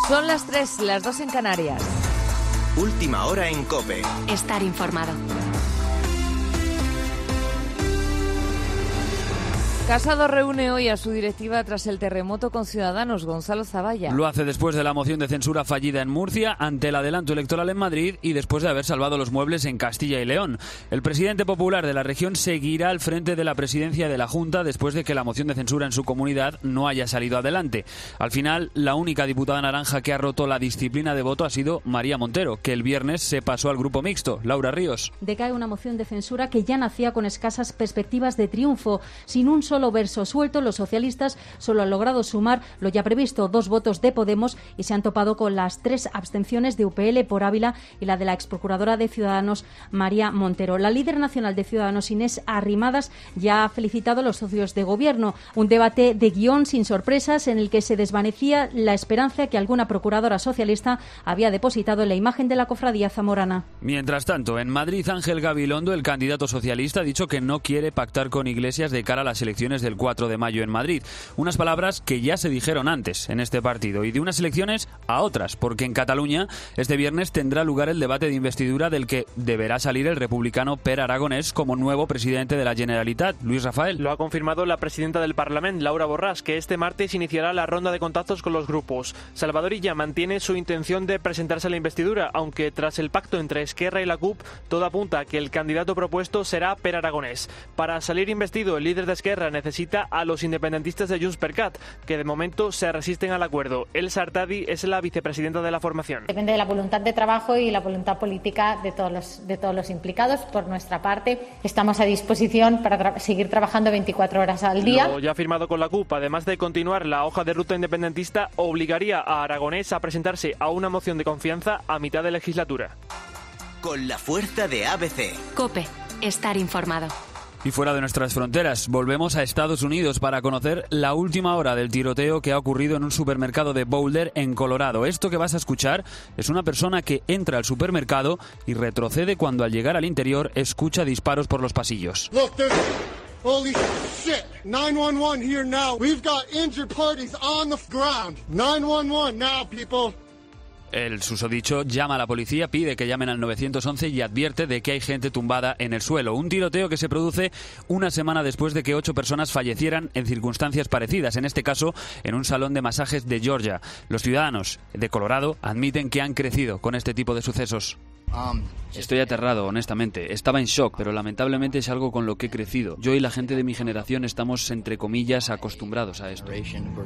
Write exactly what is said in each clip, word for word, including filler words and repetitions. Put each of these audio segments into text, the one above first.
Son las tres, las dos en Canarias. Última hora en COPE. Estar informado. Casado reúne hoy a su directiva tras el terremoto con Ciudadanos. Gonzalo Zavalla. Lo hace después de la moción de censura fallida en Murcia, ante el adelanto electoral en Madrid y después de haber salvado los muebles en Castilla y León. El presidente popular de la región seguirá al frente de la presidencia de la Junta después de que la moción de censura en su comunidad no haya salido adelante. Al final, la única diputada naranja que ha roto la disciplina de voto ha sido María Montero, que el viernes se pasó al grupo mixto. Laura Ríos. Decae una moción de censura que ya nacía con escasas perspectivas de triunfo. Sin un solo verso suelto, los socialistas solo han logrado sumar lo ya previsto, dos votos de Podemos, y se han topado con las tres abstenciones de U P L por Ávila y la de la exprocuradora de Ciudadanos, María Montero. La líder nacional de Ciudadanos, Inés Arrimadas, ya ha felicitado a los socios de gobierno. Un debate de guión sin sorpresas en el que se desvanecía la esperanza que alguna procuradora socialista había depositado en la imagen de la cofradía zamorana. Mientras tanto, en Madrid, Ángel Gabilondo, el candidato socialista, ha dicho que no quiere pactar con Iglesias de cara a las elecciones del cuatro de mayo en Madrid. Unas palabras que ya se dijeron antes en este partido, y de unas elecciones a otras, porque en Cataluña este viernes tendrá lugar el debate de investidura del que deberá salir el republicano Pere Aragonés como nuevo presidente de la Generalitat. Luis Rafael. Lo ha confirmado la presidenta del Parlamento, Laura Borràs, que este martes iniciará la ronda de contactos con los grupos. Salvador Illa mantiene su intención de presentarse a la investidura, aunque tras el pacto entre Esquerra y la C U P, todo apunta a que el candidato propuesto será Pere Aragonés. Para salir investido, el líder de Esquerra necesita a los independentistas de Junts per Cat, que de momento se resisten al acuerdo. Elsa Artadi es la vicepresidenta de la formación. Depende de la voluntad de trabajo y la voluntad política de todos los, de todos los implicados. Por nuestra parte, estamos a disposición para tra- seguir trabajando veinticuatro horas al día. Lo ya firmado con la C U P, además de continuar la hoja de ruta independentista, obligaría a Aragonés a presentarse a una moción de confianza a mitad de legislatura. Con la fuerza de A B C. COPE. Estar informado. Y fuera de nuestras fronteras, volvemos a Estados Unidos para conocer la última hora del tiroteo que ha ocurrido en un supermercado de Boulder, en Colorado. Esto que vas a escuchar es una persona que entra al supermercado y retrocede cuando al llegar al interior escucha disparos por los pasillos. Look, holy shit. nine one one here now. We've got injured parties on the ground. nine one one now, people. El susodicho llama a la policía, pide que llamen al nueve once y advierte de que hay gente tumbada en el suelo. Un tiroteo que se produce una semana después de que ocho personas fallecieran en circunstancias parecidas, en este caso en un salón de masajes de Georgia. Los ciudadanos de Colorado admiten que han crecido con este tipo de sucesos. Estoy aterrado, honestamente. Estaba en shock, pero lamentablemente es algo con lo que he crecido. Yo y la gente de mi generación estamos, entre comillas, acostumbrados a esto.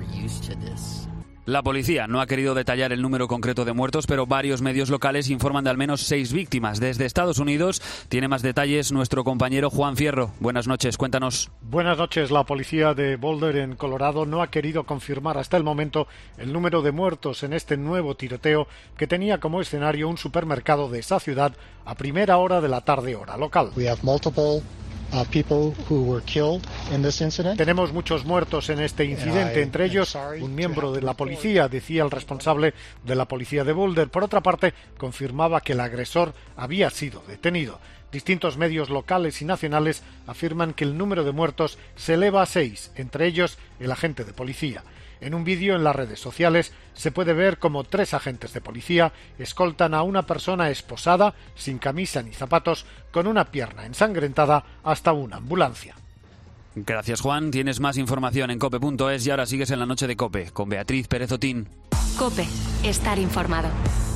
La policía no ha querido detallar el número concreto de muertos, pero varios medios locales informan de al menos seis víctimas. Desde Estados Unidos tiene más detalles nuestro compañero Juan Fierro. Buenas noches, cuéntanos. Buenas noches. La policía de Boulder, en Colorado, no ha querido confirmar hasta el momento el número de muertos en este nuevo tiroteo que tenía como escenario un supermercado de esa ciudad a primera hora de la tarde, hora local. We have multiple Uh, people who were killed in this incident. Tenemos muchos muertos en este incidente, entre ellos un miembro de la policía, decía el responsable de la policía de Boulder. Por otra parte, confirmaba que el agresor había sido detenido. Distintos medios locales y nacionales afirman que el número de muertos se eleva a seis, entre ellos el agente de policía. En un vídeo en las redes sociales se puede ver cómo tres agentes de policía escoltan a una persona esposada, sin camisa ni zapatos, con una pierna ensangrentada, hasta una ambulancia. Gracias, Juan. Tienes más información en cope punto es y ahora sigues en la noche de COPE con Beatriz Pérez Otín. COPE. Estar informado.